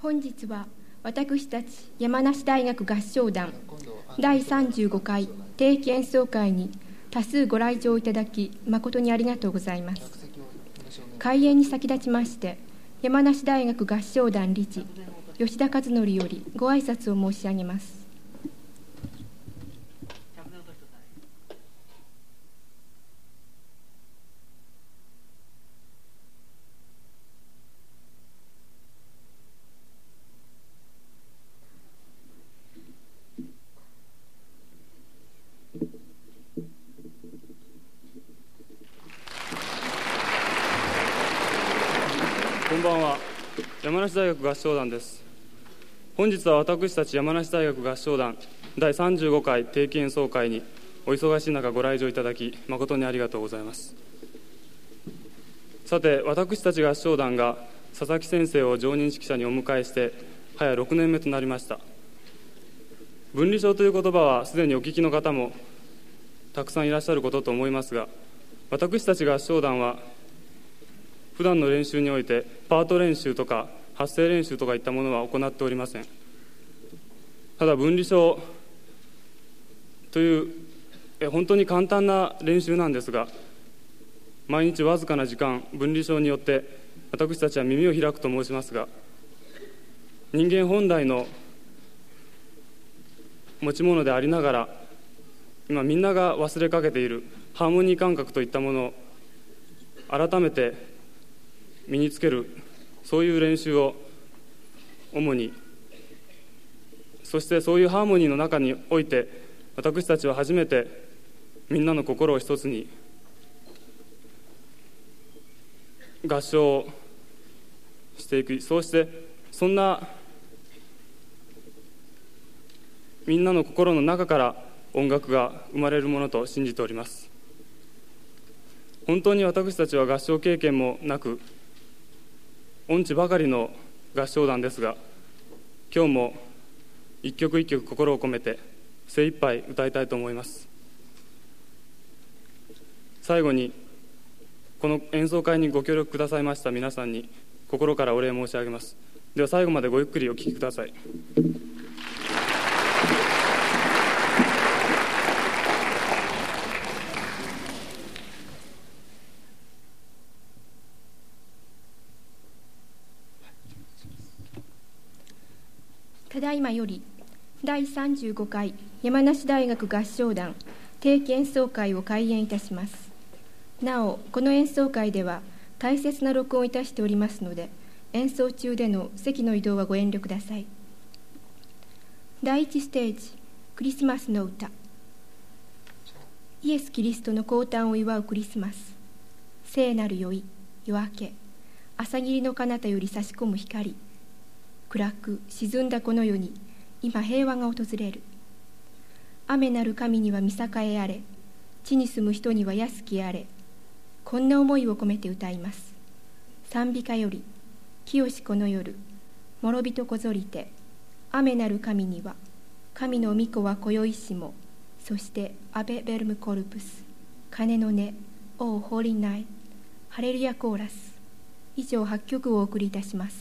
本日は私たち山梨大学合唱団第35回定期演奏会に多数ご来場いただき誠にありがとうございます。開演に先立ちまして山梨大学合唱団理事吉田和則よりご挨拶を申し上げます。 こんばんは。山梨大学合唱団です。本日は私たち山梨大学合唱団第35回定期演奏会にお忙しい中ご来場いただき誠にありがとうございます。さて、私たち合唱団が佐々木先生を常任指揮者にお迎えして早6年目となりました。分離症という言葉はすでにお聞きの方もたくさんいらっしゃることと思いますが、私たち合唱団は普段の練習においてパート練習とか発声練習とかいったものは行っておりません。ただ分離症という本当に簡単な練習なんですが、毎日わずかな時間分離症によって私たちは耳を開くと申しますが、人間本来の持ち物でありながら今みんなが忘れかけているハーモニー感覚といったものを改めて身につける、そういう練習を主に、そしてそういうハーモニーの中において私たちは初めてみんなの心を一つに合唱をしていく、そうしてそんなみんなの心の中から音楽が生まれるものと信じております。本当に私たちは合唱経験もなく音痴ばかりの合唱団ですが、今日も一曲一曲心を込めて精一杯歌いたいと思います。最後にこの演奏会にご協力くださいました皆さんに心からお礼申し上げます。では最後までごゆっくりお聴きください。 ただいまより第35回山梨大学合唱団定期演奏会を開演いたします。なお、この演奏会では大切な録音をいたしておりますので、演奏中での席の移動はご遠慮ください。第1ステージ、クリスマスの歌。イエス・キリストの降誕を祝うクリスマス。聖なる宵、夜明け、朝霧の彼方より差し込む光。暗く沈んだこの世に今平和が訪れる。雨なる神には見栄えあれ、地に住む人には安きあれ。こんな思いを込めて歌います。賛美歌より清しこの夜、諸人こぞりて、雨なる神には神の御子は今宵しも、そしてアベベルムコルプス、鐘の音、オーホーリーナイト、ハレルヤコーラス。以上8曲をお送りいたします。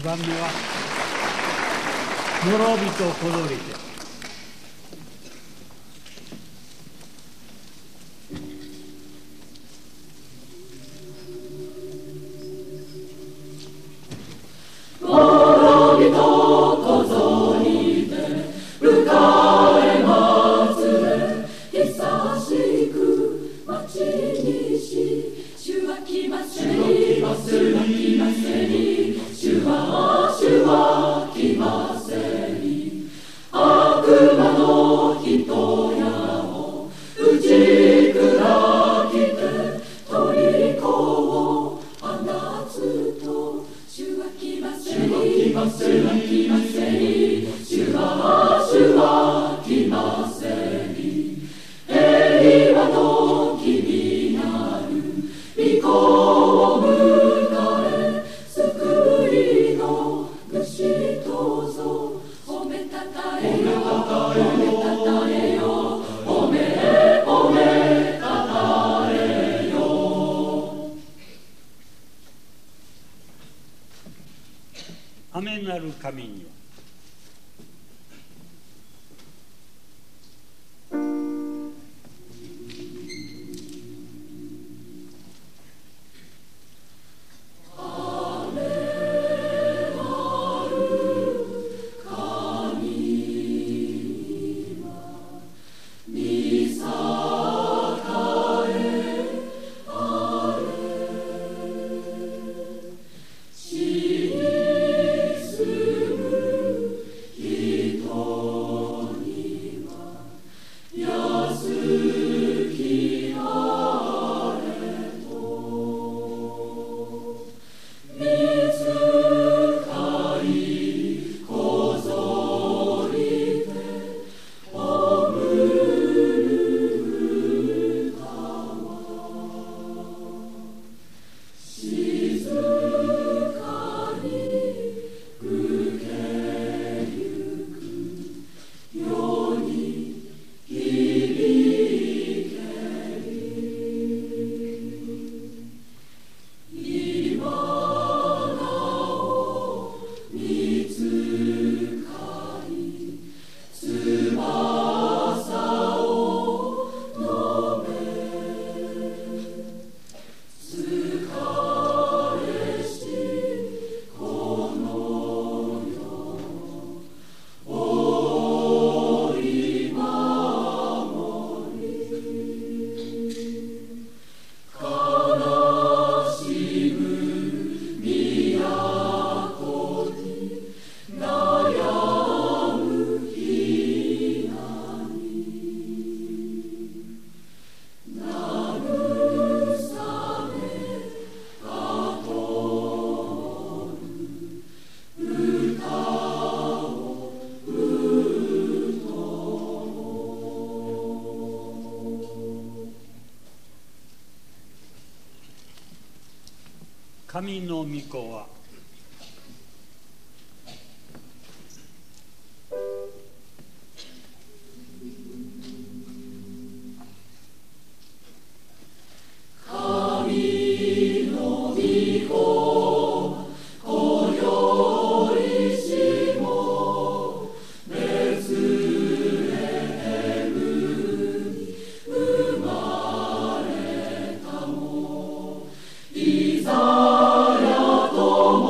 2番目は諸人小鳥家。雨なる神には神の御子はイザヤと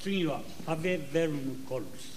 次はアベ・ベルム・コルス。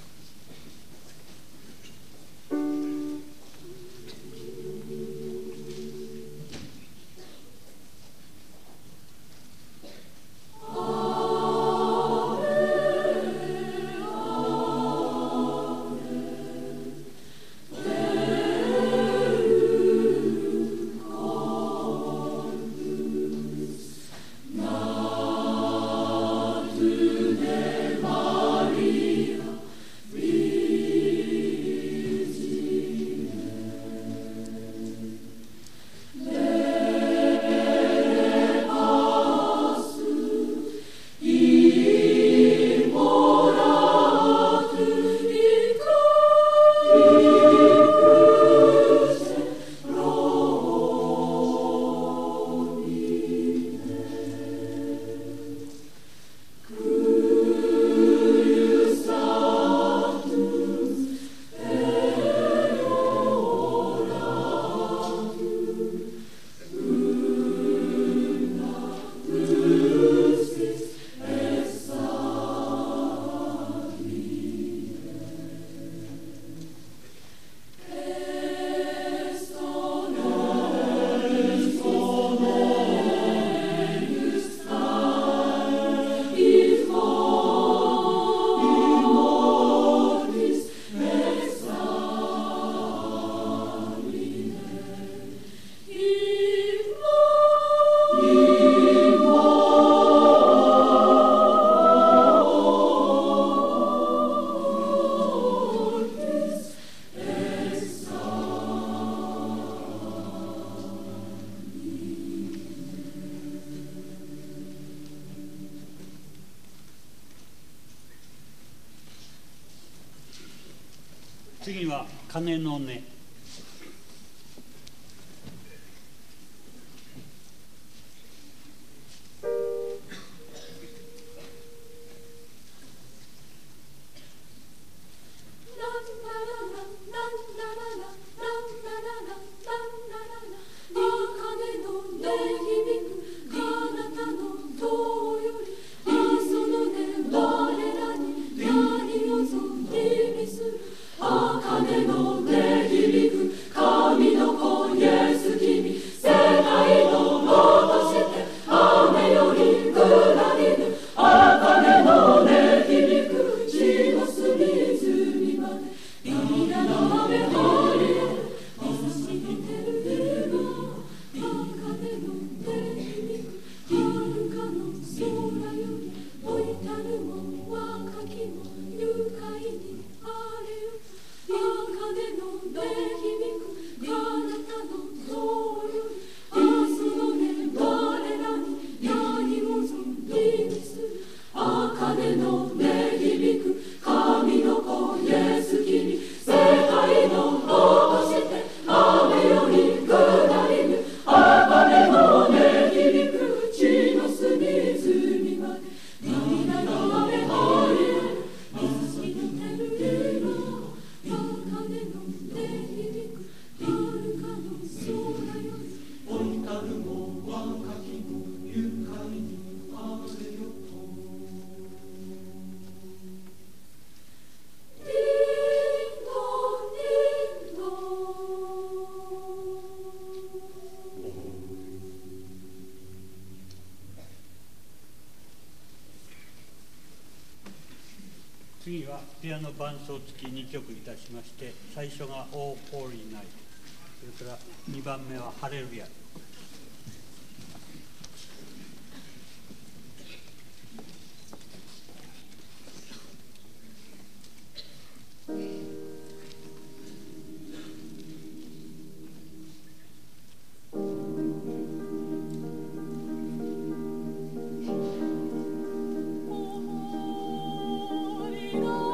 次は鐘の音。次はピアノ伴奏付き2曲いたしまして、最初が「All Holy Night」、それから2番目は「ハレルヤ」。 Oh